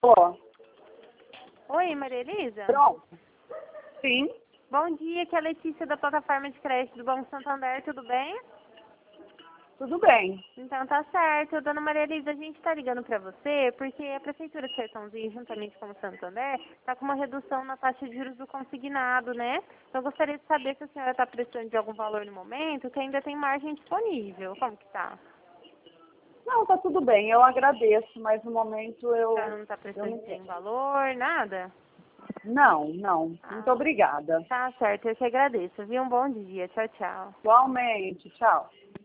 Ó, Oi, Maria Elisa? pronto. Sim, Bom dia, aqui é a Letícia da plataforma de crédito do Banco Santander, tudo bem? tudo bem. Então tá certo. Dona Maria Elisa, a gente tá ligando pra você porque a Prefeitura de Sertãozinho, juntamente com o Santander, tá com uma redução na taxa de juros do consignado, né? Então eu gostaria de saber se a senhora tá precisando de algum valor no momento, que ainda tem margem disponível. Como que tá? Não, tá tudo bem, eu agradeço, mas no momento Já não tá eu precisando não de quero. nenhum valor, nada? Não, não. Muito Ah, obrigada. tá certo, eu que agradeço, viu? Um bom dia. Tchau, tchau. Igualmente, tchau.